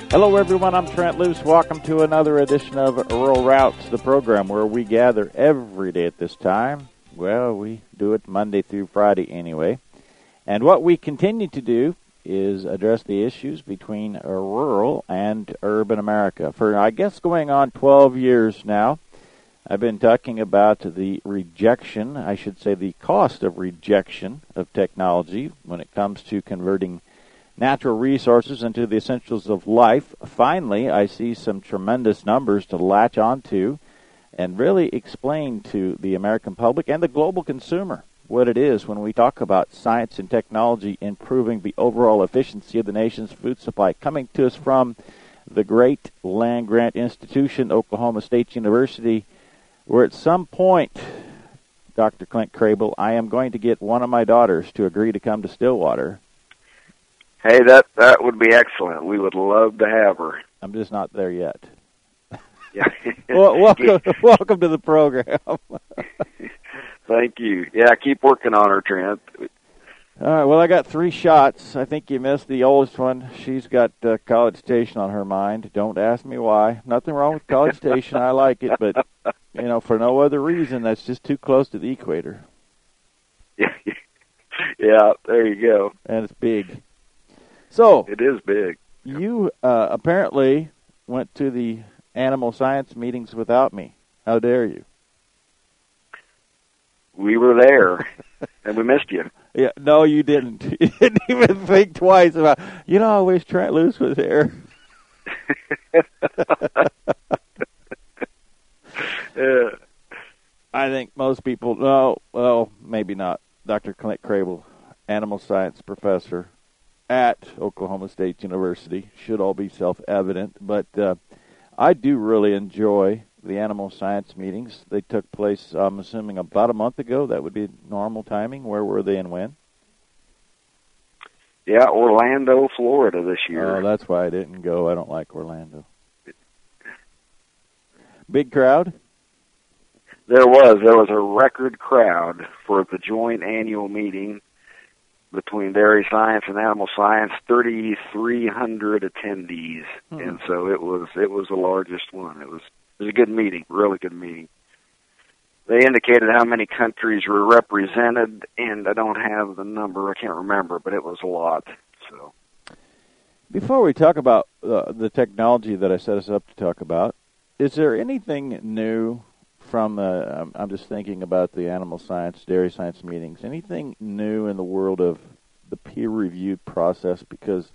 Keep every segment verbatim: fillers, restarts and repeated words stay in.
Hello, everyone. I'm Trent Luce. Welcome to another edition of Rural Routes, the program where we gather every day at this time. Well, we do it Monday through Friday anyway. And what we continue to do is address the issues between rural and urban America. For, I guess, going on twelve years now, I've been talking about the rejection, I should say the cost of rejection of technology when it comes to converting natural resources into the essentials of life. Finally, I see some tremendous numbers to latch onto and really explain to the American public and the global consumer what it is when we talk about science and technology improving the overall efficiency of the nation's food supply. Coming to us from the great land-grant institution, Oklahoma State University, where at some point, Doctor Clint Crable, I am going to get one of my daughters to agree to come to Stillwater. Hey, that that would be excellent. We would love to have her. I'm just not there yet. Yeah. Well, welcome, welcome to the program. Thank you. Yeah, keep working on her, Trent. All right, well, I got three shots. I think you missed the oldest one. She's got uh, College Station on her mind. Don't ask me why. Nothing wrong with College Station. I like it, but, you know, for no other reason, that's just too close to the equator. Yeah, yeah, there you go. And it's big. So it is big. You uh, apparently went to the animal science meetings without me. How dare you? We were there, and we missed you. Yeah, no, you didn't. You didn't even think twice about, you know, I wish Trent Luce was there. Yeah. I think most people, no, well, maybe not. Doctor Clint Crable, animal science professor at Oklahoma State University, should all be self-evident, but uh, I do really enjoy the animal science meetings. They took place, I'm assuming, about a month ago. That would be normal timing. Where were they and when? Yeah, Orlando, Florida this year. Oh, that's why I didn't go. I don't like Orlando. Big crowd? There was. There was a record crowd for the joint annual meeting between dairy science and animal science, thirty-three hundred attendees, hmm. and so it was it was the largest one. It was it was a good meeting, really good meeting. They indicated how many countries were represented, and I don't have the number, I can't remember, but it was a lot. So, before we talk about uh, the technology that I set us up to talk about, is there anything new from, uh, I'm just thinking about the animal science, dairy science meetings, anything new in the world of the peer-reviewed process? Because,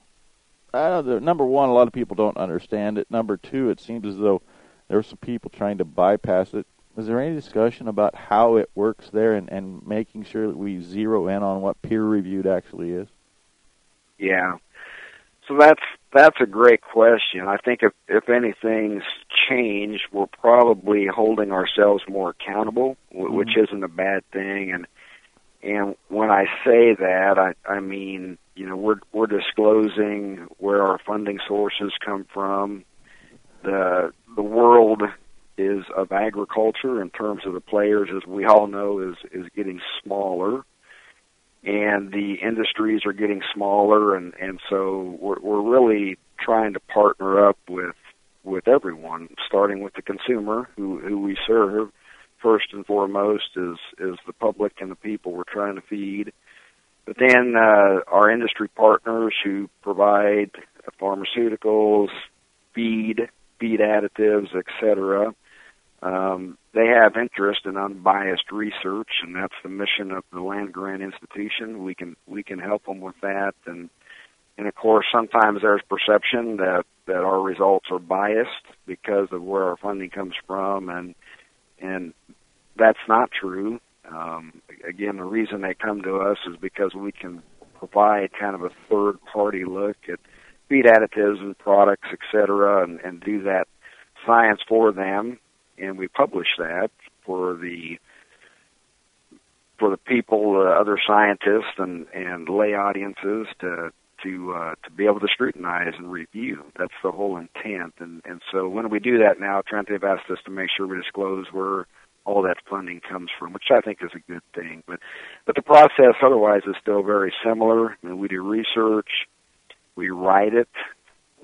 I don't know, number one, a lot of people don't understand it. Number two, it seems as though there are some people trying to bypass it. Is there any discussion about how it works there and, and making sure that we zero in on what peer-reviewed actually is? Yeah. So that's that's a great question. I think if, if anything's changed, we're probably holding ourselves more accountable, mm-hmm. which isn't a bad thing. And and when I say that, I, I mean, you know, we're we're disclosing where our funding sources come from. The the world is of agriculture in terms of the players, as we all know, is is getting smaller. And the industries are getting smaller, and, and so we're, we're really trying to partner up with with everyone, starting with the consumer who, who we serve. First and foremost is, is the public and the people we're trying to feed. But then uh, our industry partners who provide pharmaceuticals, feed, feed additives, et cetera, Um, they have interest in unbiased research, and that's the mission of the Land Grant Institution. We can we can help them with that, and and of course sometimes there's perception that, that our results are biased because of where our funding comes from, and and that's not true. Um, again, the reason they come to us is because we can provide kind of a third party look at feed additives and products, et cetera, and, and do that science for them. And we publish that for the for the people, uh, other scientists, and, and lay audiences to to uh, to be able to scrutinize and review. That's the whole intent. And and so when we do that now, Trent, they've asked us to make sure we disclose where all that funding comes from, which I think is a good thing. But but the process otherwise is still very similar. I mean, we do research, we write it,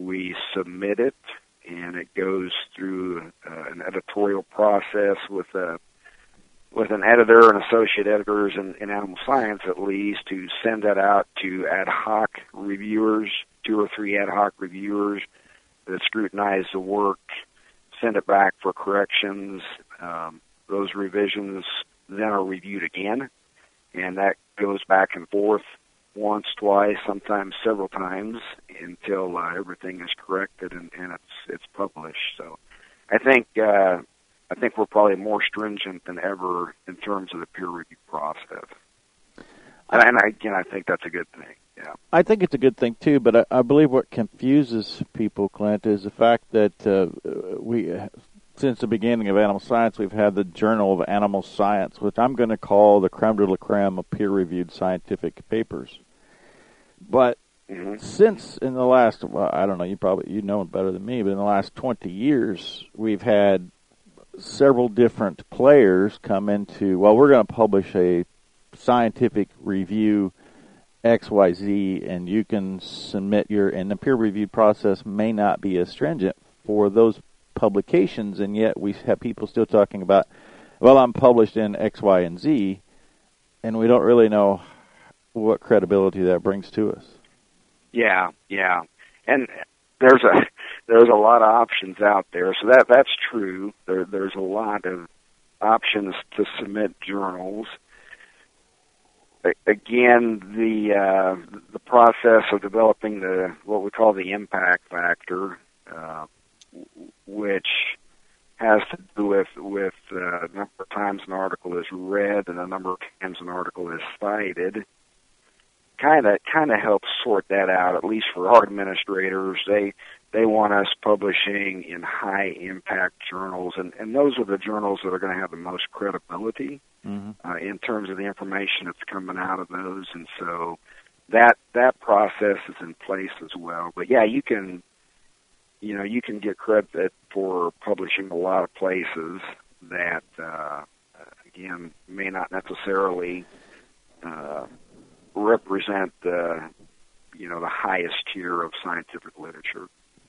we submit it, and it goes through uh, an editorial process with a with an editor and associate editors in, in Animal Science, at least, to send that out to ad hoc reviewers, two or three ad hoc reviewers that scrutinize the work, send it back for corrections. Um, those revisions then are reviewed again, and that goes back and forth once, twice, sometimes several times until uh, everything is corrected and, and it's it's published. So I think uh, I think we're probably more stringent than ever in terms of the peer review process. And, and I, again, I think that's a good thing. Yeah, I think it's a good thing too. But I, I believe what confuses people, Clint, is the fact that uh, we, since the beginning of Animal Science, we've had the Journal of Animal Science, which I'm going to call the creme de la creme of peer-reviewed scientific papers. But mm-hmm. since in the last, well, I don't know, you probably you know it better than me, but in the last twenty years, we've had several different players come into, well, we're going to publish a scientific review X Y Z, and you can submit your, and the peer-reviewed process may not be as stringent for those publications, and yet we have people still talking about, well, I'm published in X, Y, and Z, and we don't really know what credibility that brings to us. Yeah, yeah, and there's a there's a lot of options out there, so that that's true. There there's a lot of options to submit journals. Again, the uh, the process of developing the what we call the impact factor, uh, which has to do with with uh, the number of times an article is read and the number of times an article is cited. Kind of kind of helps sort that out. At least for our administrators, they they want us publishing in high impact journals, and, and those are the journals that are going to have the most credibility. Mm-hmm. Uh, in terms of the information that's coming out of those, and so that that process is in place as well. But yeah, you can, you know, you can get credit for publishing a lot of places that, uh, again, may not necessarily uh, represent the, you know, the highest tier of scientific literature.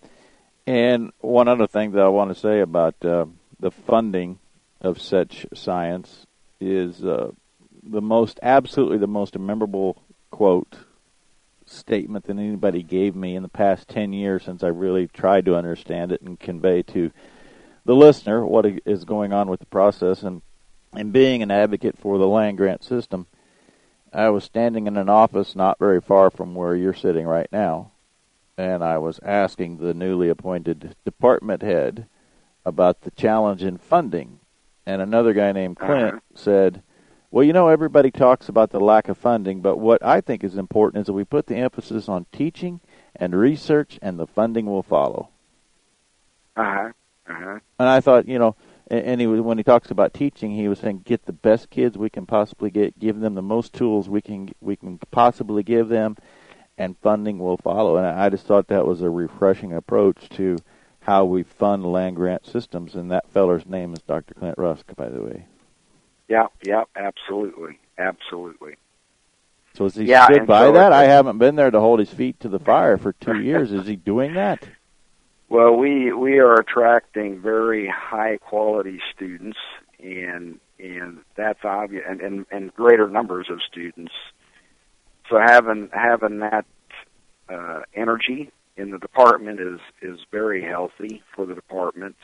And one other thing that I want to say about uh, the funding of such science is uh, the most, absolutely the most memorable quote statement that anybody gave me in the past ten years since I really tried to understand it and convey to the listener what is going on with the process. And, and being an advocate for the land-grant system, I was standing in an office not very far from where you're sitting right now, and I was asking the newly appointed department head about the challenge in funding. And another guy named Clint said, well, you know, everybody talks about the lack of funding, but what I think is important is that we put the emphasis on teaching and research, and the funding will follow. Uh-huh. Uh-huh. And I thought, you know, and he was, when he talks about teaching, he was saying get the best kids we can possibly get, give them the most tools we can we can possibly give them, and funding will follow. And I just thought that was a refreshing approach to how we fund land-grant systems, and that feller's name is Doctor Clint Rusk, by the way. Yeah, yeah, absolutely, absolutely. So has he yeah, stood by so that? I haven't been there to hold his feet to the fire for two years. Is he doing that? Well, we we are attracting very high-quality students, and and that's obvious, and, and, and greater numbers of students. So having having that uh, energy in the department is, is very healthy for the department.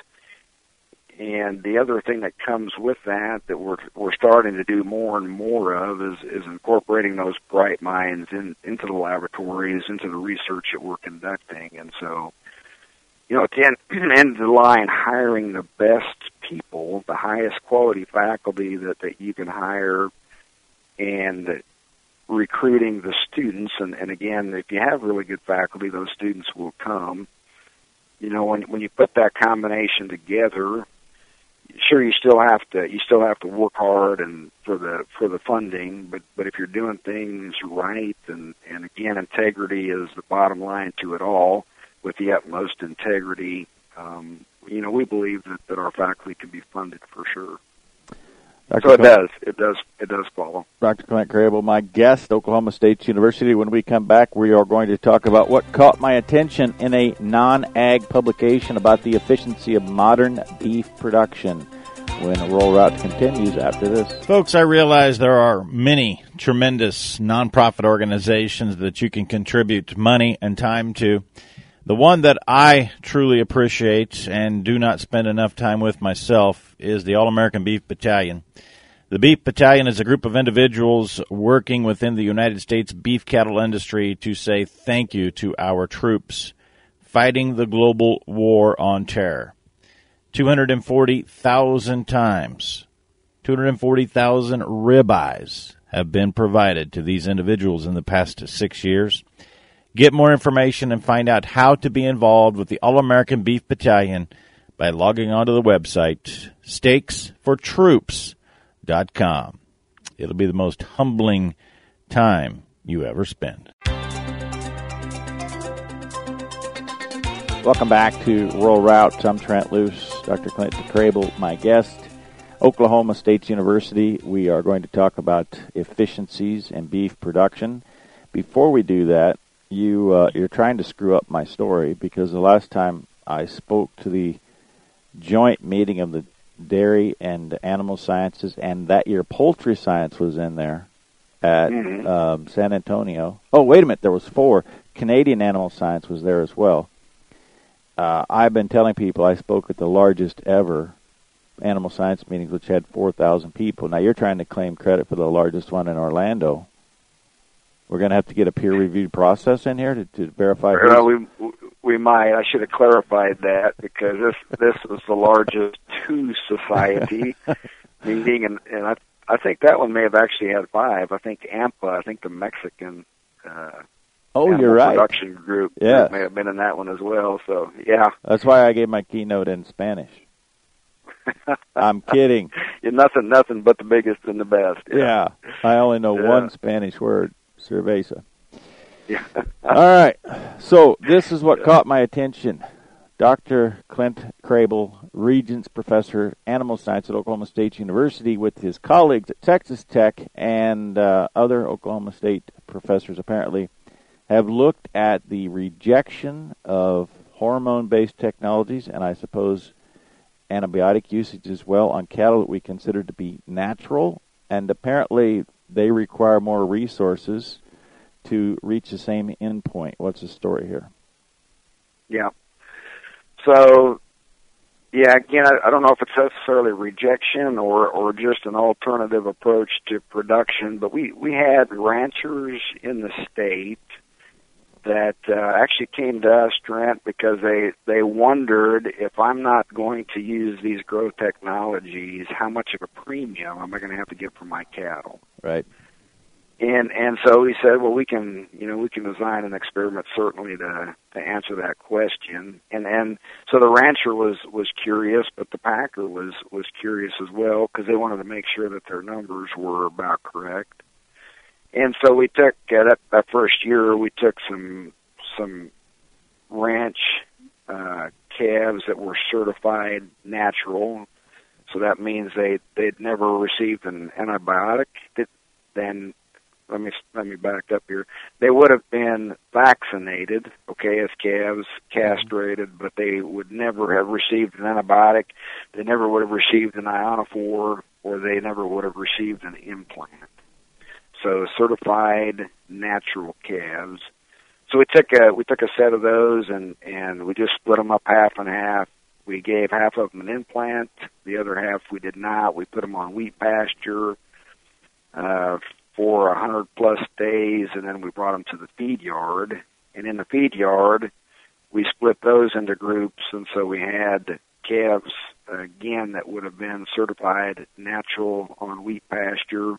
And the other thing that comes with that that we're we're starting to do more and more of is, is incorporating those bright minds in, into the laboratories, into the research that we're conducting. And so, you know, at the end, end of the line, hiring the best people, the highest quality faculty that, that you can hire, and recruiting the students, and, and again, if you have really good faculty, those students will come. You know, when when you put that combination together, sure you still have to you still have to work hard and for the for the funding, but but if you're doing things right, and and again, integrity is the bottom line to it all, with the utmost integrity, um, you know, we believe that, that our faculty can be funded for sure. Doctor So it Clint, does. It does. It does follow. Doctor Clint Crable, my guest, Oklahoma State University. When we come back, we are going to talk about what caught my attention in a non-ag publication about the efficiency of modern beef production. When Rural Route continues after this. Folks, I realize there are many tremendous nonprofit organizations that you can contribute money and time to. The one that I truly appreciate and do not spend enough time with myself is the All-American Beef Battalion. The Beef Battalion is a group of individuals working within the United States beef cattle industry to say thank you to our troops fighting the global war on terror. two hundred forty thousand times, two hundred forty thousand ribeyes have been provided to these individuals in the past six years. Get more information and find out how to be involved with the All-American Beef Battalion by logging onto the website, steaks for troops dot com. It'll be the most humbling time you ever spend. Welcome back to Rural Routes. I'm Trent Luce, Doctor Clint Crable, my guest. Oklahoma State University, we are going to talk about efficiencies in beef production. Before we do that, you, uh, you're trying to screw up my story because the last time I spoke to the joint meeting of the dairy and animal sciences, and that year poultry science was in there at Mm-hmm. um, San Antonio. Oh, wait a minute, there was four. Canadian animal science was there as well. Uh, I've been telling people I spoke at the largest ever animal science meetings, which had four thousand people. Now, you're trying to claim credit for the largest one in Orlando. We're going to have to get a peer-reviewed process in here to, to verify. Well, we we might. I should have clarified that because this this was the largest two society meeting, and and I I think that one may have actually had five. I think AMPA, I think the Mexican. Uh, Oh, you're right. Production group Yes. may have been in that one as well. So yeah, That's why I gave my keynote in Spanish. I'm kidding. Yeah, nothing, nothing but the biggest and the best. Yeah, I only know Yeah. one Spanish word, cerveza. Yeah. All right, so this is what caught my attention. Doctor Clint Crable, Regents Professor, Animal Science at Oklahoma State University, with his colleagues at Texas Tech and uh, other Oklahoma State professors, apparently, have looked at the rejection of hormone-based technologies, and I suppose antibiotic usage as well, on cattle that we consider to be natural, and apparently they require more resources to reach the same endpoint. What's the story here? Yeah. So, yeah, again, I, I don't know if it's necessarily rejection or, or just an alternative approach to production, but we, we had ranchers in the state that uh, actually came to us, Trent, because they, they wondered, if I'm not going to use these growth technologies, how much of a premium am I going to have to give for my cattle? Right. And and so we said, well, we can, you know, we can design an experiment certainly to to answer that question. And and so the rancher was was curious, but the packer was was curious as well because they wanted to make sure that their numbers were about correct. And so we took uh, that that first year, we took some some ranch uh, calves that were certified natural. So that means they they'd never received an antibiotic. That then let me let me back up here. They would have been vaccinated, okay, as calves, castrated, but they would never have received an antibiotic. They never would have received an ionophore, or they never would have received an implant. So certified natural calves. So we took a we took a set of those and and we just split them up half and half. We gave half of them an implant, the other half we did not. We put them on wheat pasture uh, for a hundred plus days, and then we brought them to the feed yard. And in the feed yard, we split those into groups, and so we had calves uh, again that would have been certified natural on wheat pasture.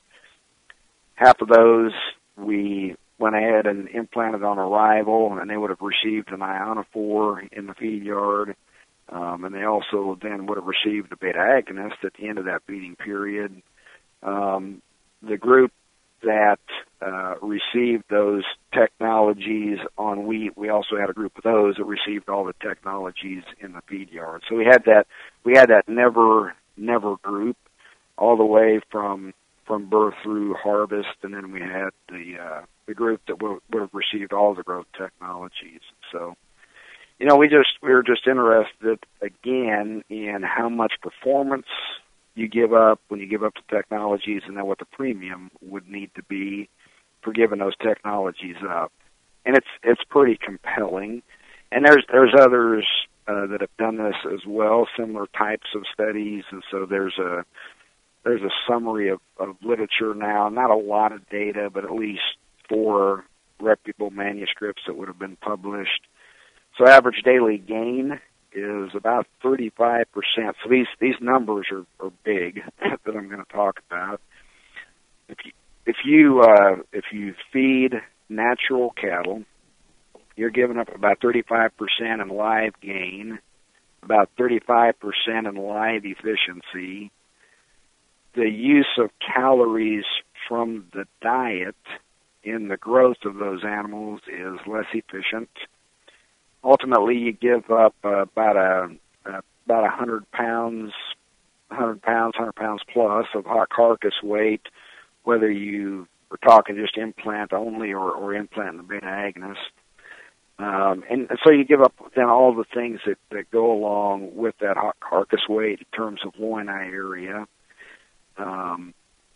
Half of those we went ahead and implanted on arrival, and they would have received an ionophore in the feed yard. Um, and they also then would have received a beta agonist at the end of that feeding period. Um, the group that uh, received those technologies on wheat, we also had a group of those that received all the technologies in the feed yard. So we had that we had that never never group. all the way from from birth through harvest, and then we had the uh, the group that would, would have received all the growth technologies. So, you know, we just we were just interested again in how much performance you give up when you give up the technologies, and then what the premium would need to be for giving those technologies up. And it's it's pretty compelling. And there's there's others uh, that have done this as well, similar types of studies. And so there's a there's a summary of, of literature now, not a lot of data, but at least four reputable manuscripts that would have been published. So average daily gain is about thirty-five percent. So these, these numbers are, are big that I'm going to talk about. If you, if you, uh, if you feed natural cattle, you're giving up about thirty-five percent in live gain, about thirty-five percent in live efficiency. The use of calories from the diet in the growth of those animals is less efficient. Ultimately, you give up uh, about a uh, about a hundred pounds, hundred pounds, hundred pounds plus of hot carcass weight, whether you are talking just implant only or, or implant the beta agonist. Um, and, and so you give up then all the things that, that go along with that hot carcass weight in terms of loin-eye area. Um,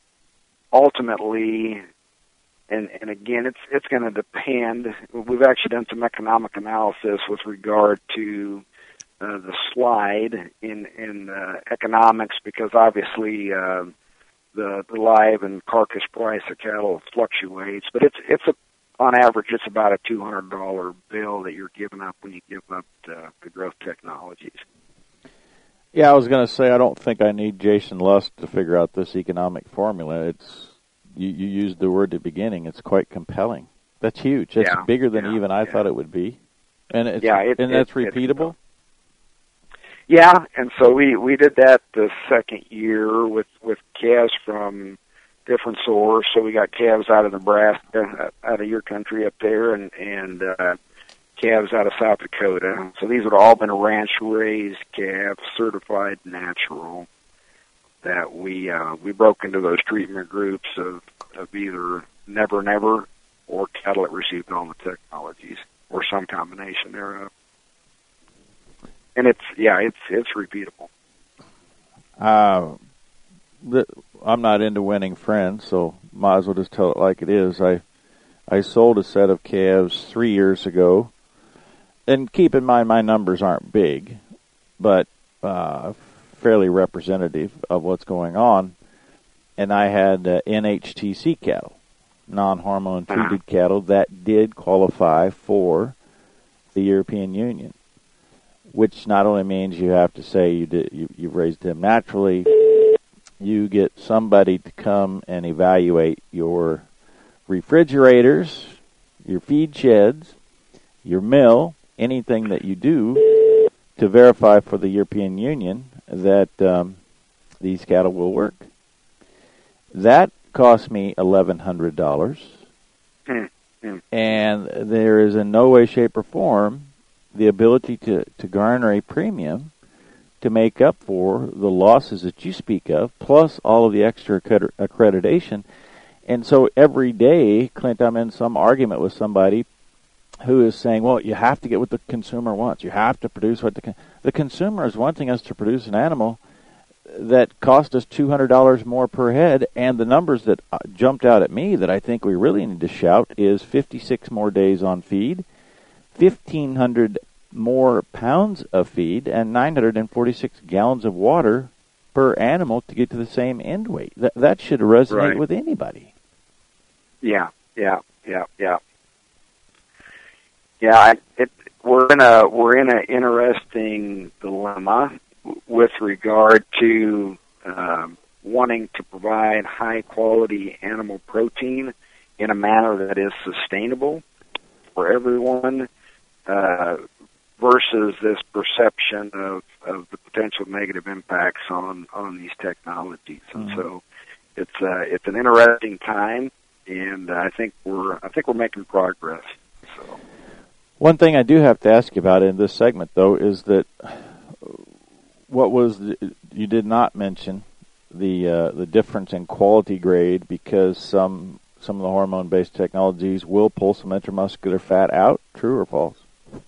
ultimately, and, and again, it's it's going to depend. We've actually done some economic analysis with regard to uh, the slide in in uh, economics, because obviously uh, the the live and carcass price of cattle fluctuates, but it's it's a on average it's about a two hundred dollar bill that you're giving up when you give up the, the growth technologies. Yeah, I was going to say, I don't think I need Jason Lusk to figure out this economic formula. It's you, you used the word at the beginning. It's quite compelling. That's huge. That's yeah, bigger than yeah, even I yeah. thought it would be. And it's, yeah, it, and it, that's it, repeatable? Yeah, and so we, we did that the second year with, with calves from different source. So we got calves out of Nebraska, out of your country up there, and, and uh, calves out of South Dakota. So these would have all been ranch-raised calves, certified natural, that we uh, we broke into those treatment groups of, of either never, never, or cattle that received all the technologies, or some combination thereof. And it's, yeah, it's it's repeatable. Uh, the, I'm not into winning friends, so might as well just tell it like it is. I I sold a set of calves three years ago. And keep in mind, my numbers aren't big, but uh, fairly representative of what's going on. And I had uh, N H T C cattle, non-hormone treated uh-huh. cattle, that did qualify for the European Union, which not only means you have to say you did, you, you've raised them naturally, you get somebody to come and evaluate your refrigerators, your feed sheds, your mill, anything that you do to verify for the European Union that um, these cattle will work. That cost me eleven hundred dollars, mm-hmm. and there is in no way, shape, or form the ability to, to garner a premium to make up for the losses that you speak of, plus all of the extra accreditation. And so every day, Clint, I'm in some argument with somebody who is saying, well, you have to get what the consumer wants. You have to produce what the con- the consumer is wanting us to produce an animal that cost us two hundred dollars more per head, and the numbers that jumped out at me that I think we really need to shout is fifty-six more days on feed, fifteen hundred more pounds of feed, and nine hundred forty-six gallons of water per animal to get to the same end weight. That, that should resonate right. with anybody. Yeah, yeah, yeah, yeah. Yeah, I, it, we're in a we're in an interesting dilemma with regard to um, wanting to provide high quality animal protein in a manner that is sustainable for everyone, uh, versus this perception of, of the potential negative impacts on, on these technologies. And mm-hmm. so it's uh, it's an interesting time, and I think we're I think we're making progress. So. One thing I do have to ask you about in this segment, though, is that what was the, you did not mention the uh, the difference in quality grade because some some of the hormone-based technologies will pull some intramuscular fat out. True or false?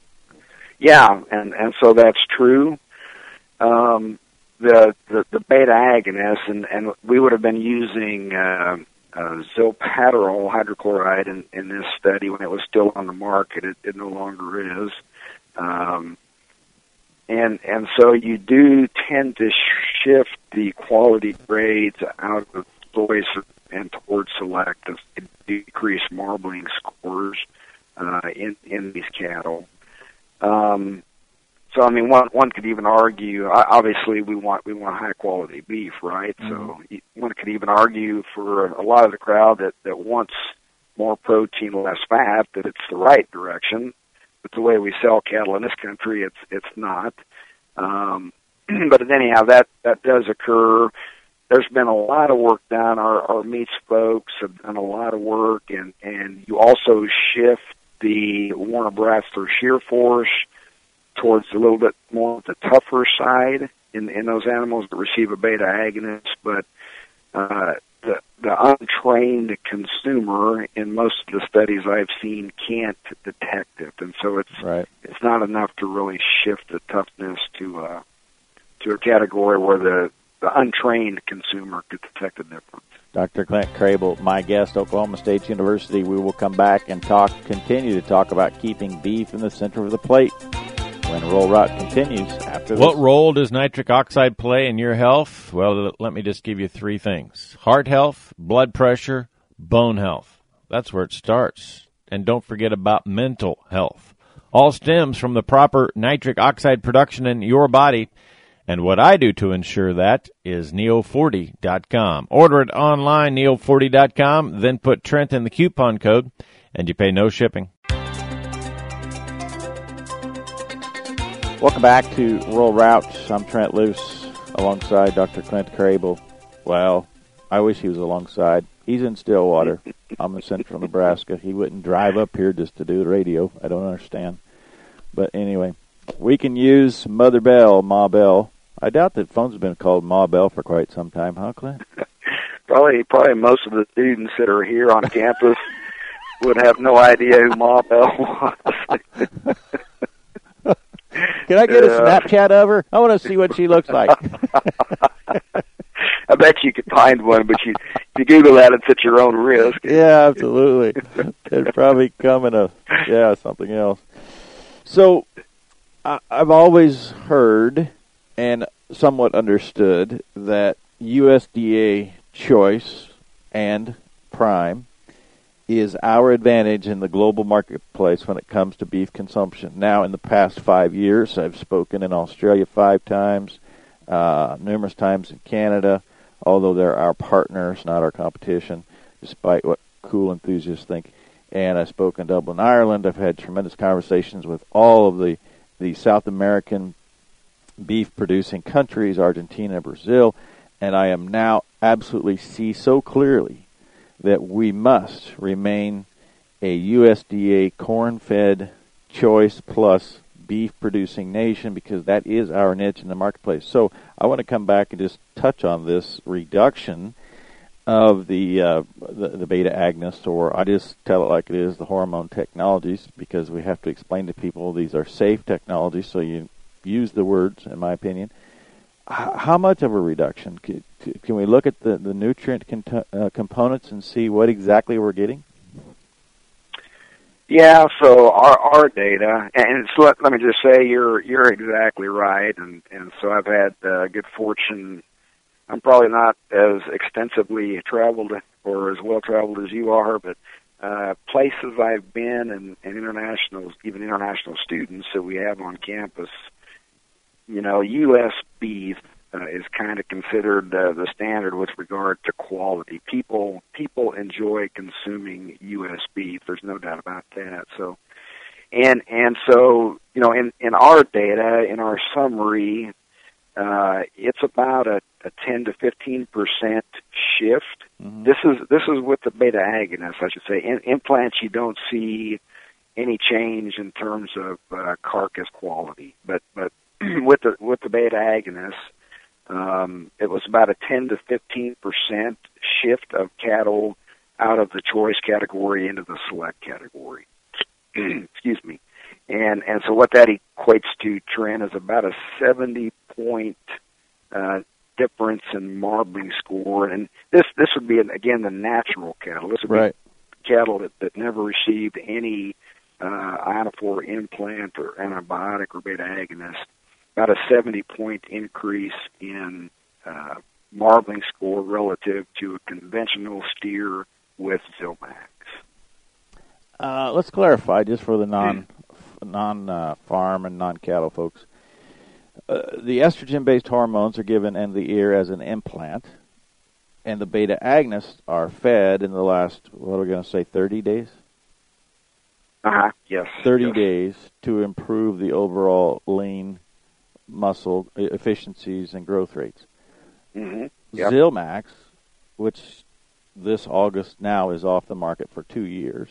Yeah, and, and so that's true. Um, the, the the beta agonist, and, and we would have been using uh, uh, zilpaterol hydrochloride in, in this study when it was still on the market. It, it no longer is. Um, and and so you do tend to shift the quality grades out of choice and towards select to decrease marbling scores uh, in in these cattle. Um, so I mean, one one could even argue. Obviously, we want we want high quality beef, right? Mm-hmm. So one could even argue for a lot of the crowd that that wants more protein, less fat, that it's the right direction. But the way we sell cattle in this country, it's it's not. Um, but anyhow, that that does occur. There's been a lot of work done. Our, our meats folks have done a lot of work, and, and you also shift the Warner Brasler shear force towards a little bit more of the tougher side in, in those animals that receive a beta agonist. But uh, the, the untrained consumer, in most of the studies I've seen, can't detect it, and so it's right. it's not enough to really shift the toughness to uh, to a category where the the untrained consumer could detect the difference. Doctor Clint Crable, my guest, Oklahoma State University. We will come back and talk, continue to talk about keeping beef in the center of the plate when Rural Route continues after this. What role does nitric oxide play in your health? Well, let me just give you three things. Heart health, blood pressure, bone health. That's where it starts. And don't forget about mental health. All stems from the proper nitric oxide production in your body. And what I do to ensure that is neo forty dot com. Order it online, neo forty dot com, then put Trent in the coupon code, and you pay no shipping. Welcome back to Rural Routes. I'm Trent Luce alongside Doctor Clint Crable. Well, I wish he was alongside. He's in Stillwater. I'm in central Nebraska. He wouldn't drive up here just to do the radio. I don't understand. But anyway, we can use Mother Bell, Ma Bell. I doubt that phones have been called Ma Bell for quite some time, huh, Clint? Probably, probably most of the students that are here on campus would have no idea who Ma Bell was. Can I get a Snapchat of her? I want to see what she looks like. I bet you could find one, but you, you Google that, it's at your own risk. Yeah, absolutely. It'd probably come in a, yeah, something else. So, I, I've always heard and somewhat understood that U S D A choice and prime is our advantage in the global marketplace when it comes to beef consumption. Now, in the past five years, I've spoken in Australia five times, uh, numerous times in Canada, although they're our partners, not our competition, despite what cool enthusiasts think. And I spoke in Dublin, Ireland. I've had tremendous conversations with all of the, the South American beef-producing countries, Argentina, Brazil, and I am now absolutely see so clearly that we must remain a U S D A corn-fed choice plus beef-producing nation because that is our niche in the marketplace. So I want to come back and just touch on this reduction of the, uh, the the beta agonist, or I just tell it like it is, the hormone technologies, because we have to explain to people these are safe technologies, so you use the words, in my opinion. How much of a reduction? Can we look at the, the nutrient uh, components and see what exactly we're getting? Yeah, so our our data, and so let, let me just say you're you're exactly right, and, and so I've had uh, good fortune. I'm probably not as extensively traveled or as well traveled as you are, but uh, places I've been and, and international, even international students that we have on campus, you know, U S beef uh, is kind of considered uh, the standard with regard to quality. People people enjoy consuming U S beef. There's no doubt about that. So, and and so you know, in in our data, in our summary, uh, it's about a, a ten to fifteen percent shift. Mm-hmm. This is this is with the beta agonist, I should say. In implants, you don't see any change in terms of uh, carcass quality, but but with the with the beta agonist, Um, it was about a ten to fifteen percent shift of cattle out of the choice category into the select category. Excuse me. And and so what that equates to, Trent, is about a seventy point uh, difference in marbling score. And this this would be, again, the natural cattle. This would right. be cattle that, that never received any uh, ionophore implant or antibiotic or beta agonist. About a seventy point increase in uh, marbling score relative to a conventional steer with Zilmax. Uh, let's clarify, just for the non non uh, farm and non cattle folks. Uh, the estrogen-based hormones are given in the ear as an implant, and the beta agonists are fed in the last, what are we going to say, thirty days? Uh-huh, yes. thirty yes. days to improve the overall lean muscle efficiencies and growth rates. Mm-hmm. Yep. Zilmax, which this August now is off the market for two years,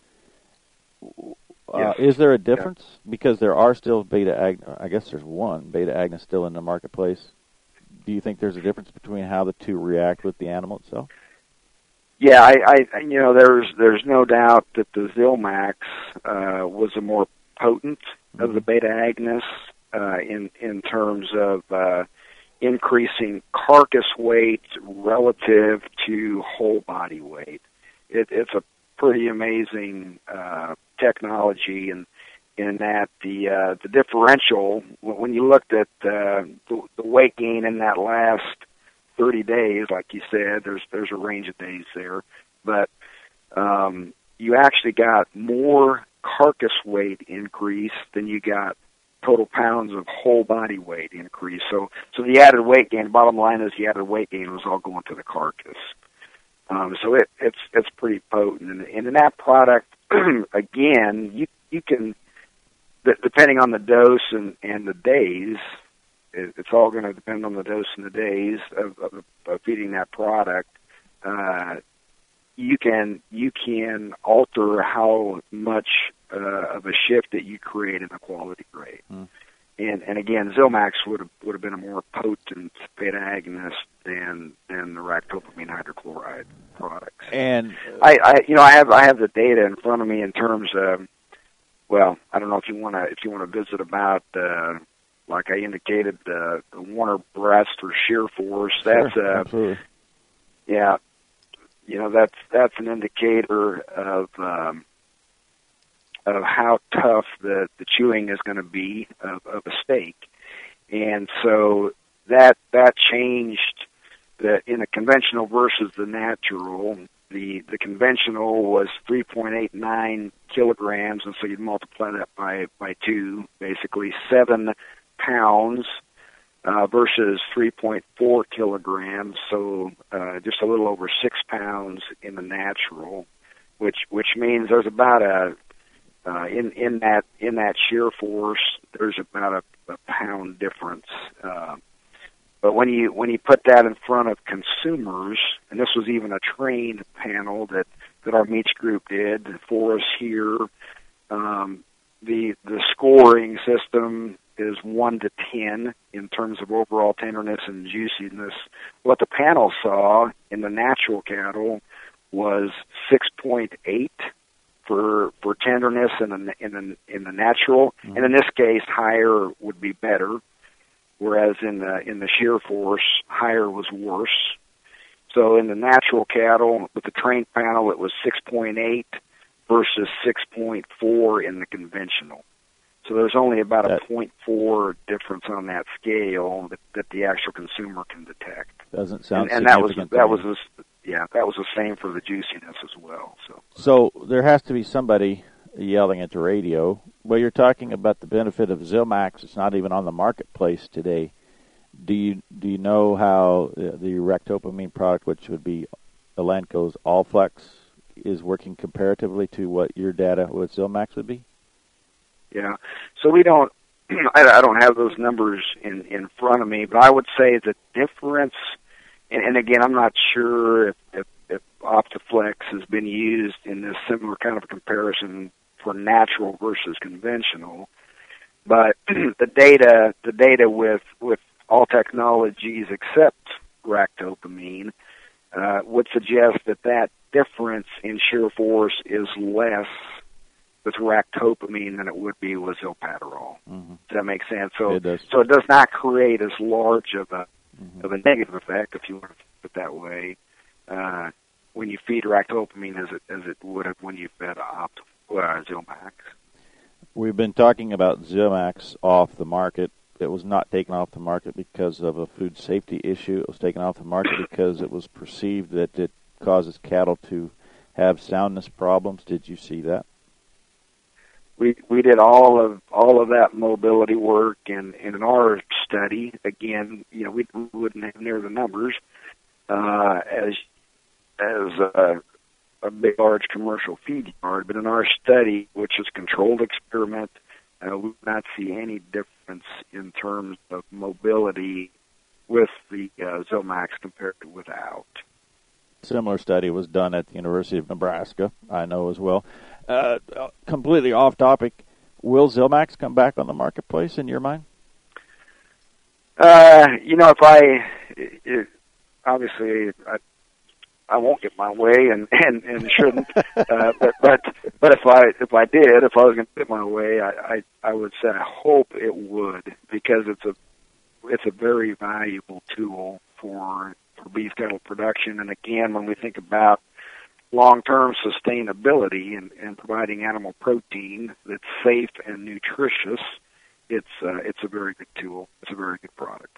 uh, yes. is there a difference? Yep. Because there are still beta agonist, I guess there's one beta agonist still in the marketplace. Do you think there's a difference between how the two react with the animal itself? Yeah, I, I you know, there's there's no doubt that the Zilmax uh, was a more potent mm-hmm. of the beta agonists. Uh, in in terms of uh, increasing carcass weight relative to whole body weight. It, it's a pretty amazing uh, technology, and in, in that the uh, the differential, when you looked at uh, the, the weight gain in that last thirty days, like you said, there's there's a range of days there, but um, you actually got more carcass weight increase than you got total pounds of whole body weight increase. So, so the added weight gain, bottom line is the added weight gain was all going to the carcass. Um, so it, it's it's pretty potent. And, and in that product, again, you you can, depending on the dose and, and the days, it, it's all going to depend on the dose and the days of, of, of feeding that product. Uh, you can you can alter how much uh, of a shift that you create in the quality grade. Mm. And and again, Zilmax would have would have been a more potent beta agonist than than the ractopamine hydrochloride products. And I, I you know I have I have the data in front of me in terms of, well, I don't know if you want to if you want to visit about uh, like I indicated the, the Warner breast or shear force. That's sure, uh, absolutely. Yeah. You know, that's that's an indicator of um, of how tough the, the chewing is going to be of, of a steak, and so that that changed the in the conventional versus the natural. The the conventional was three point eight nine kilograms, and so you'd multiply that by by two, basically seven pounds. Uh, versus three point four kilograms, so uh, just a little over six pounds in the natural, which which means there's about a uh, in in that in that shear force there's about a, a pound difference. Uh, but when you when you put that in front of consumers, and this was even a trained panel that that our meats group did for us here, um, the the scoring system is one to ten in terms of overall tenderness and juiciness. What the panel saw in the natural cattle was six point eight for for tenderness in the in the in the natural, mm-hmm. and in this case, higher would be better, whereas in the in the shear force, higher was worse. So in the natural cattle with the trained panel, it was six point eight versus six point four in the conventional. So there's only about a zero point four difference on that scale that, that the actual consumer can detect. Doesn't sound and, and that was significant. that was a, yeah that was the same for the juiciness as well. So so there has to be somebody yelling at the radio. Well, you're talking about the benefit of Zilmax. It's not even on the marketplace today. Do you do you know how the, the ractopamine product, which would be Elanco's Allflex, is working comparatively to what your data with Zilmax would be? Yeah, so we don't, I don't have those numbers in, in front of me, but I would say the difference, and, and again, I'm not sure if, if, if Optiflex has been used in this similar kind of comparison for natural versus conventional, but the data, the data with, with all technologies except ractopamine uh, would suggest that that difference in shear force is less with ractopamine than it would be with Zilpaterol. Mm-hmm. Does that make sense? So it does. So it does not create as large of a mm-hmm. of a negative effect, if you want to put it that way, uh, when you feed ractopamine as it as it would have when you fed Opt uh, Zilmax. We've been talking about Zilmax off the market. It was not taken off the market because of a food safety issue. It was taken off the market because it was perceived that it causes cattle to have soundness problems. Did you see that? We we did all of all of that mobility work, and, and in our study, again, you know, we wouldn't have near the numbers uh, as as a, a big, large commercial feed yard, but in our study, which is a controlled experiment, uh, we did not see any difference in terms of mobility with the uh, Zilmax compared to without. Similar study was done at the University of Nebraska, I know as well. Uh, completely off topic, will Zilmax come back on the marketplace in your mind? Uh, you know, if I, it, obviously, I, I won't get my way and, and, and shouldn't, uh, but, but, but if I, if I did, if I was going to get my way, I, I, I would say I hope it would, because it's a, it's a very valuable tool for, for beef cattle production. And again, when we think about long-term sustainability and, and providing animal protein that's safe and nutritious, it's uh, it's a very good tool. It's a very good product.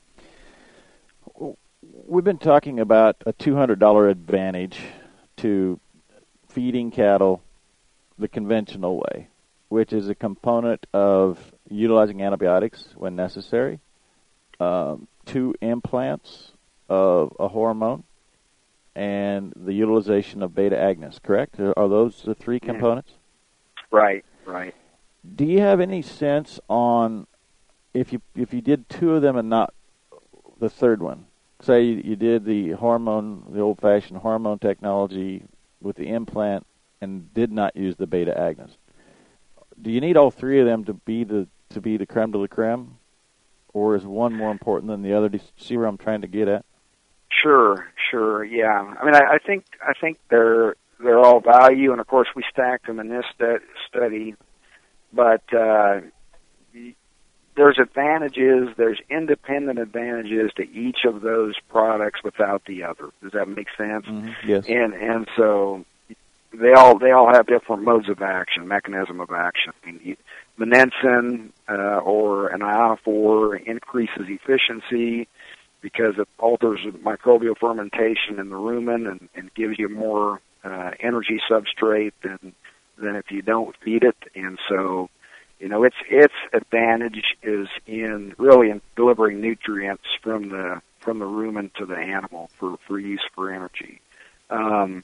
We've been talking about a two hundred dollars advantage to feeding cattle the conventional way, which is a component of utilizing antibiotics when necessary, um, two implants of a hormone, and the utilization of beta agonists, correct? Are those the three components? Right, right. Do you have any sense on if you if you did two of them and not the third one? Say you, you did the hormone, the old-fashioned hormone technology with the implant and did not use the beta agonist. Do you need all three of them to be the to be the creme de la creme, or is one more important than the other? Do you see where I'm trying to get at? Sure, sure, yeah. I mean, I, I think I think they're they're all value, and of course we stacked them in this stu- study. But uh, there's advantages, there's independent advantages to each of those products without the other. Does that make sense? Mm-hmm. Yes. And and so they all they all have different modes of action, mechanism of action. I mean, Monensin uh, or an ionophore increases efficiency because it alters microbial fermentation in the rumen and, and gives you more uh, energy substrate than than if you don't feed it. And so, you know, its its advantage is in really in delivering nutrients from the from the rumen to the animal for, for use for energy. Um,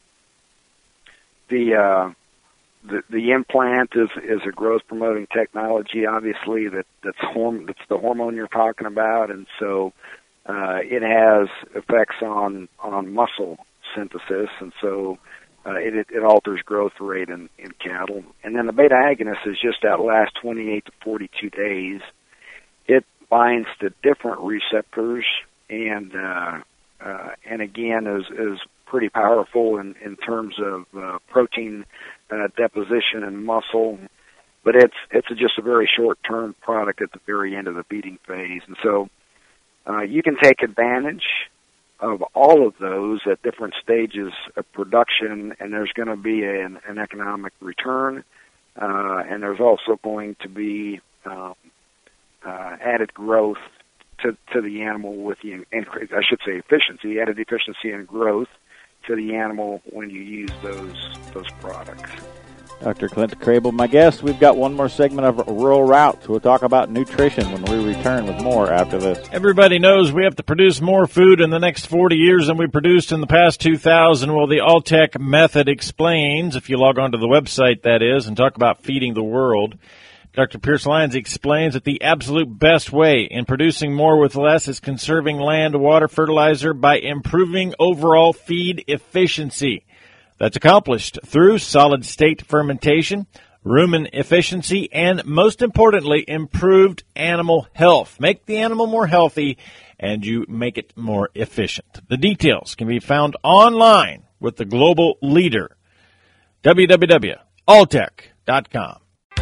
the uh, the the implant is is a growth promoting technology, obviously that that's horm- that's the hormone you're talking about, and so. Uh, it has effects on, on muscle synthesis, and so uh, it, it alters growth rate in, in cattle. And then the beta agonist is just that last twenty-eight to forty-two days. It binds to different receptors, and uh, uh, and again is is pretty powerful in, in terms of uh, protein uh, deposition in muscle. But it's it's just a very short term product at the very end of the feeding phase, and so. Uh, you can take advantage of all of those at different stages of production, and there's going to be an, an economic return, uh, and there's also going to be um, uh, added growth to, to the animal with the, increase, I should say efficiency, added efficiency and growth to the animal when you use those those products. Doctor Clint Crable, my guest. We've got one more segment of Rural Routes. We'll talk about nutrition when we return with more after this. Everybody knows we have to produce more food in the next forty years than we produced in the past two thousand. Well, the Alltech method explains, if you log on to the website, that is, and talk about feeding the world. Doctor Pierce Lyons explains that the absolute best way in producing more with less is conserving land, water, fertilizer by improving overall feed efficiency. That's accomplished through solid-state fermentation, rumen efficiency, and most importantly, improved animal health. Make the animal more healthy and you make it more efficient. The details can be found online with the global leader, w w w dot alltech dot com.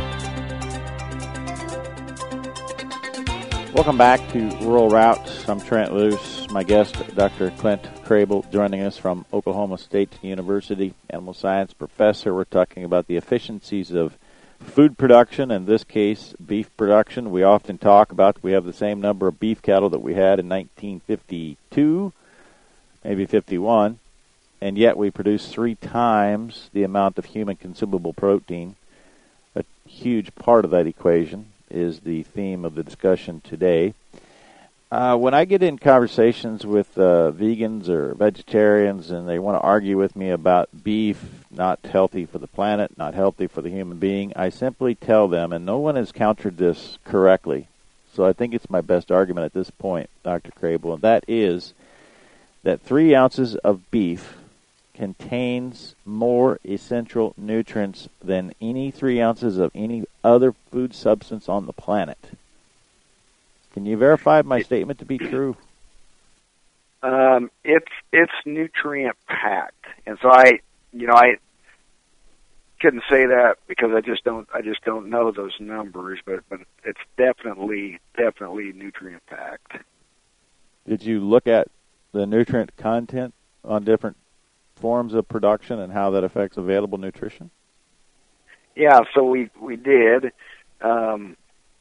Welcome back to Rural Routes. I'm Trent Luce. My guest, Doctor Clint Crable, joining us from Oklahoma State University, animal science professor. We're talking about the efficiencies of food production, in this case, beef production. We often talk about we have the same number of beef cattle that we had in nineteen fifty-two, maybe fifty-one, and yet we produce three times the amount of human consumable protein. A huge part of that equation is the theme of the discussion today. Uh, when I get in conversations with uh, vegans or vegetarians and they want to argue with me about beef not healthy for the planet, not healthy for the human being, I simply tell them, and no one has countered this correctly, so I think it's my best argument at this point, Doctor Crable, and that is that three ounces of beef contains more essential nutrients than any three ounces of any other food substance on the planet. Can you verify my statement to be true? Um, it's it's nutrient packed, and so I, you know, I couldn't say that because I just don't I just don't know those numbers, but but it's definitely definitely nutrient packed. Did you look at the nutrient content on different forms of production and how that affects available nutrition? Yeah, so we we did. Um,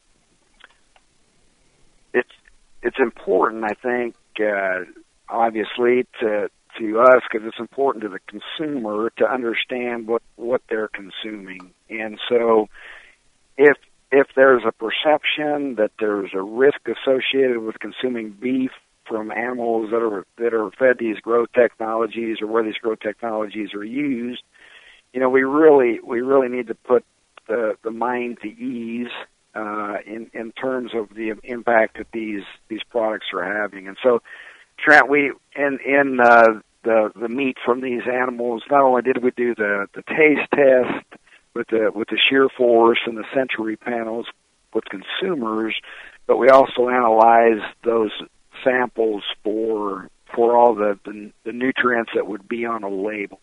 it's it's important, I think, uh, obviously to to us because it's important to the consumer to understand what what they're consuming, and so if if there's a perception that there's a risk associated with consuming beef from animals that are that are fed these growth technologies or where these growth technologies are used, you know, we really we really need to put the the mind to ease uh, in in terms of the impact that these these products are having. And so, Trent, we in in uh, the the meat from these animals, not only did we do the the taste test with the with the shear force and the sensory panels with consumers, but we also analyzed those samples for for all the, the the nutrients that would be on a label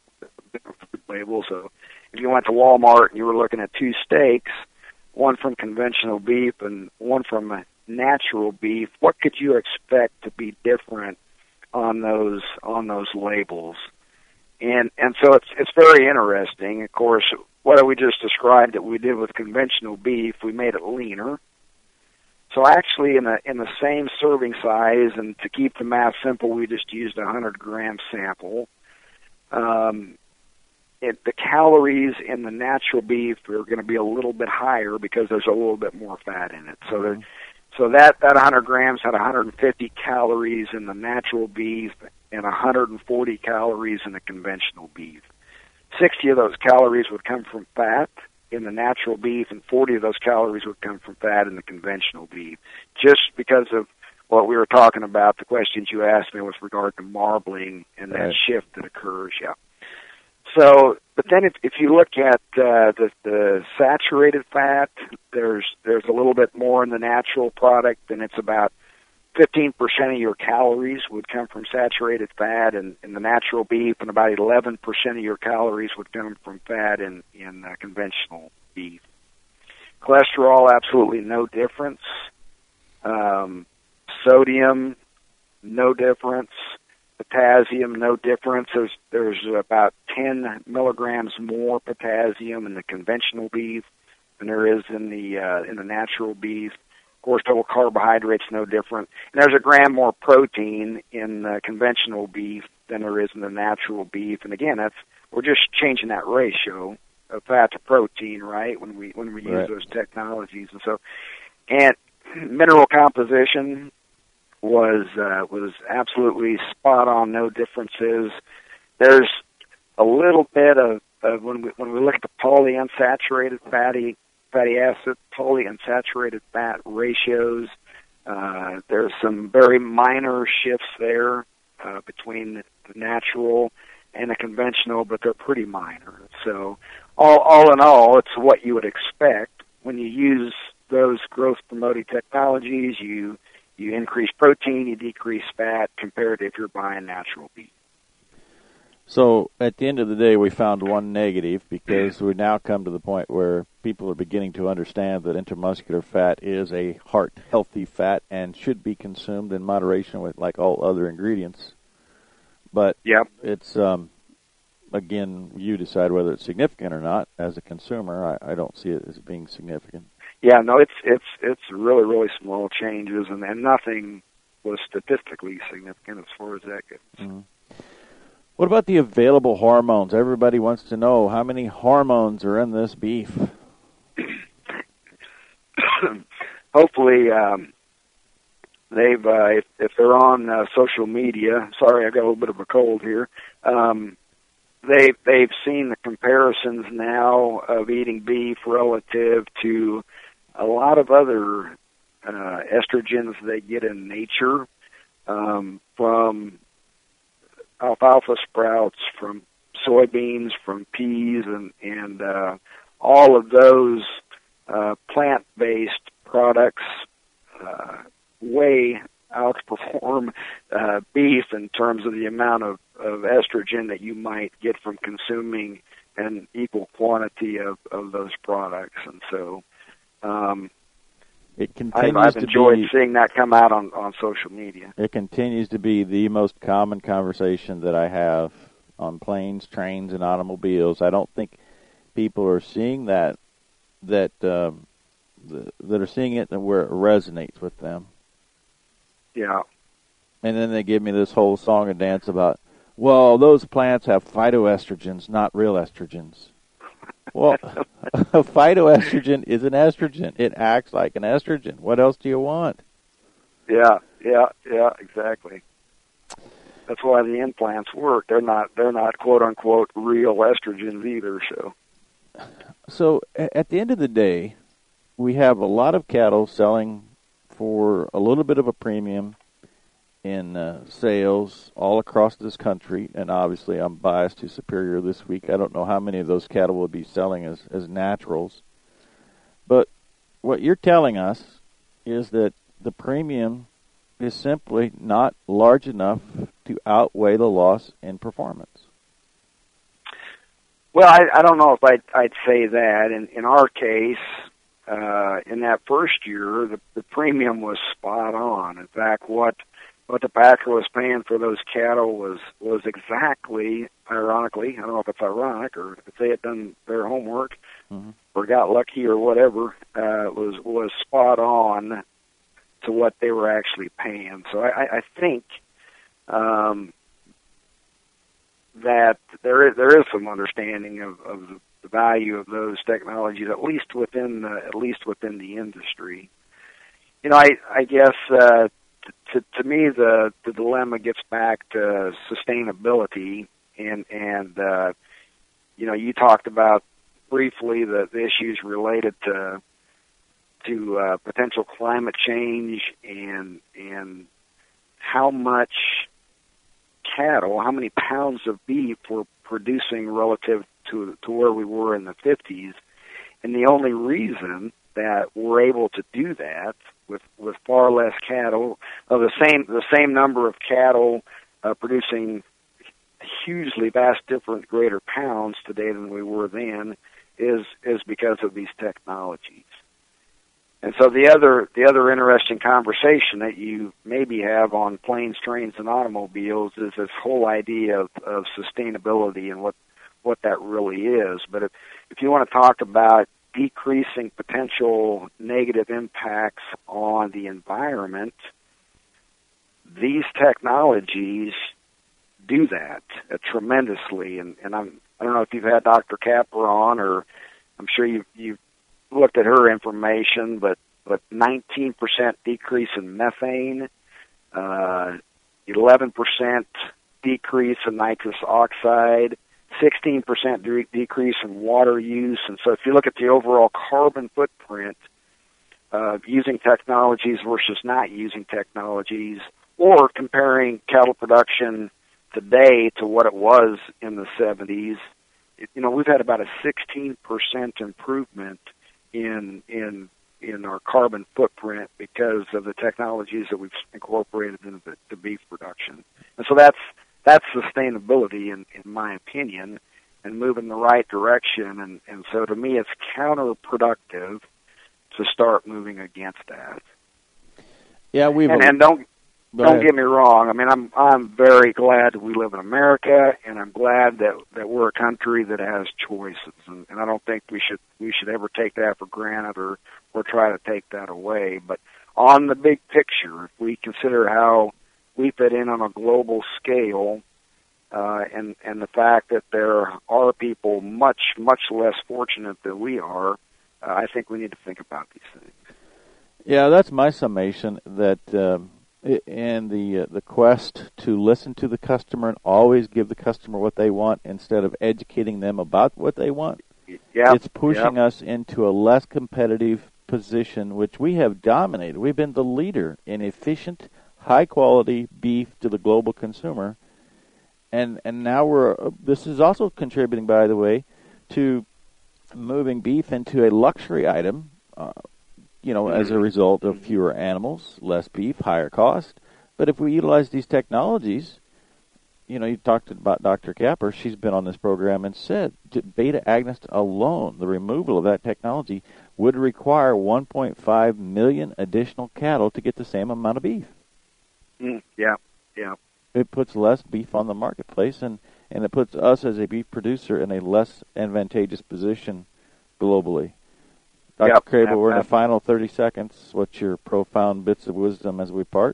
label. So if you went to Walmart and you were looking at two steaks, one from conventional beef and one from natural beef, what could you expect to be different on those on those labels? And and so it's it's very interesting. Of course, what we just described that we did with conventional beef, we made it leaner. So actually, in the in the same serving size, and to keep the math simple, we just used a hundred gram sample. Um, it, the calories in the natural beef are going to be a little bit higher because there's a little bit more fat in it. So there, so that that one hundred grams had one hundred fifty calories in the natural beef and one hundred forty calories in the conventional beef. sixty of those calories would come from fat in the natural beef, and forty of those calories would come from fat in the conventional beef, just because of what we were talking about, the questions you asked me with regard to marbling and that right. shift that occurs, yeah. So, but then if, if you look at uh, the, the saturated fat, there's there's a little bit more in the natural product, and it's about fifteen percent of your calories would come from saturated fat in, in the natural beef, and about eleven percent of your calories would come from fat in, in uh, conventional beef. Cholesterol, absolutely no difference. Um, sodium, no difference. Potassium, no difference. There's there's about ten milligrams more potassium in the conventional beef than there is in the uh, in the natural beef. Of course, total carbohydrates, no different. And there's a gram more protein in uh, conventional beef than there is in the natural beef. And again, that's we're just changing that ratio of fat to protein, right? When we when we use right. those technologies, and so and mineral composition was uh, was absolutely spot on, no differences. There's a little bit of, of when we when we look at the polyunsaturated fatty fatty acid, polyunsaturated fat ratios. Uh, there's some very minor shifts there uh, between the natural and a conventional, but they're pretty minor. So all, all in all, it's what you would expect. When you use those growth-promoting technologies, you you increase protein, you decrease fat compared to if you're buying natural beef. So at the end of the day, we found one negative because we now come to the point where people are beginning to understand that intramuscular fat is a heart-healthy fat and should be consumed in moderation with like all other ingredients. But yep. it's, um, again, you decide whether it's significant or not. As a consumer, I, I don't see it as being significant. Yeah, no, it's it's it's really, really small changes, and, and nothing was statistically significant as far as that goes. Mm-hmm. What about the available hormones? Everybody wants to know how many hormones are in this beef. Hopefully, um, they've uh, if, if they're on uh, social media. Sorry, I got a little bit of a cold here. Um, they they've seen the comparisons now of eating beef relative to a lot of other uh, estrogens they get in nature, um, from alfalfa sprouts, from soybeans, from peas, and and uh, all of those uh, plant-based products uh, way outperform uh, beef in terms of the amount of, of estrogen that you might get from consuming an equal quantity of, of those products. And so um, it continues I've, I've enjoyed to be, seeing that come out on, on social media. It continues to be the most common conversation that I have on planes, trains, and automobiles. I don't think people are seeing that, that, um, the, that are seeing it where it resonates with them. Yeah. And then they give me this whole song and dance about, well, those plants have phytoestrogens, not real estrogens. Well, a phytoestrogen is an estrogen. It acts like an estrogen. What else do you want? Yeah, yeah, yeah, exactly. That's why the implants work. They're not, they're not quote unquote real estrogens either. So, so at the end of the day, we have a lot of cattle selling for a little bit of a premium in uh, sales all across this country, and obviously I'm biased to Superior this week. I don't know how many of those cattle will be selling as, as naturals. But what you're telling us is that the premium is simply not large enough to outweigh the loss in performance. Well, I, I don't know if I'd, I'd say that. In, in our case, uh, in that first year, the, the premium was spot on. In fact, what what the packer was paying for those cattle was, was exactly, ironically, I don't know if it's ironic or if they had done their homework mm-hmm. or got lucky or whatever, uh, was was spot on to what they were actually paying. So I, I think um, that there is there is some understanding of, of the value of those technologies, at least within the, at least within the industry. You know, I I guess uh, to to me the the dilemma gets back to sustainability, and and uh, you know, you talked about briefly the, the issues related to to uh, potential climate change and and how much cattle, how many pounds of beef we're producing relative to to where we were in the fifties, and the only reason that we're able to do that with with far less cattle, of the same the same number of cattle uh, producing hugely vast different greater pounds today than we were then, is is because of these technologies. And so the other the other interesting conversation that you maybe have on planes, trains, and automobiles is this whole idea of, of sustainability and what what that really is. But if if you want to talk about decreasing potential negative impacts on the environment, these technologies do that uh, tremendously. And, and I'm I don't know if you've had Doctor Capper on, or I'm sure you've you've looked at her information, but but nineteen percent decrease in methane, uh, eleven percent decrease in nitrous oxide, sixteen percent de- decrease in water use. And so if you look at the overall carbon footprint of using technologies versus not using technologies, or comparing cattle production today to what it was in the seventies, it, you know, we've had about a sixteen percent improvement in in in our carbon footprint because of the technologies that we've incorporated into the, the beef production. And so that's that's sustainability, in, in my opinion, and moving the right direction. And, and so to me, it's counterproductive to start moving against that. Yeah, we've and, and don't Go don't ahead. get me wrong. I mean, I'm I'm very glad that we live in America, and I'm glad that, that we're a country that has choices. And, and I don't think we should we should ever take that for granted or or try to take that away. But on the big picture, if we consider how we fit in on a global scale, uh, and and the fact that there are people much much less fortunate than we are, uh, I think we need to think about these things. Yeah, that's my summation. That um, and the uh, the quest to listen to the customer and always give the customer what they want instead of educating them about what they want. Yeah, it's pushing yep. us into a less competitive position, which we have dominated. We've been the leader in efficient, high-quality beef to the global consumer, and and now we're. Uh, this is also contributing, by the way, to moving beef into a luxury item. Uh, you know, as a result of fewer animals, less beef, higher cost. But if we utilize these technologies, you know, you talked about Doctor Capper. She's been on this program and said beta-agonist alone, the removal of that technology, would require one point five million additional cattle to get the same amount of beef. Mm, yeah, yeah. It puts less beef on the marketplace, and, and it puts us as a beef producer in a less advantageous position globally. Doctor Yep, Crable, we're in the absolutely. final thirty seconds. What's your profound bits of wisdom as we part?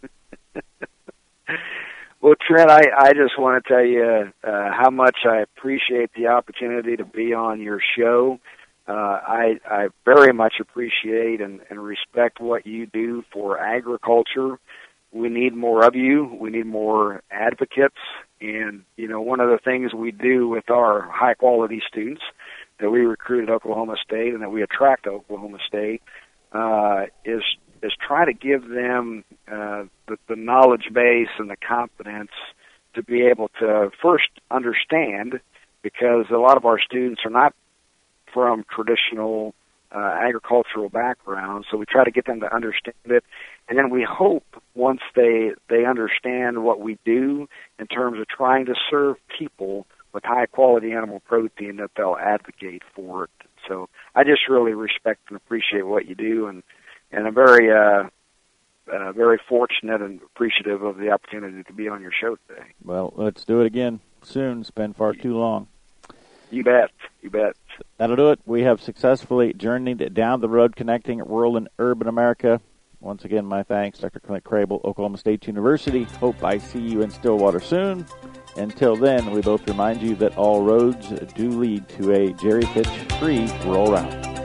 Well, Trent, I, I just want to tell you uh, how much I appreciate the opportunity to be on your show. Uh, I, I very much appreciate and, and respect what you do for agriculture. We need more of you. We need more advocates. And, you know, one of the things we do with our high-quality students that we recruit at Oklahoma State and that we attract to Oklahoma State uh, is is try to give them uh, the, the knowledge base and the confidence to be able to first understand, because a lot of our students are not from traditional uh, agricultural backgrounds, so we try to get them to understand it. And then we hope once they they understand what we do in terms of trying to serve people with high-quality animal protein, that they'll advocate for it. So I just really respect and appreciate what you do, and, and I'm very, uh, uh, very fortunate and appreciative of the opportunity to be on your show today. Well, let's do it again soon. It's been far too long. You bet. You bet. That'll do it. We have successfully journeyed down the road connecting rural and urban America. Once again, my thanks, Doctor Clint Crable, Oklahoma State University. Hope I see you in Stillwater soon. Until then, we both remind you that all roads do lead to a Jerry Fitch free rural route.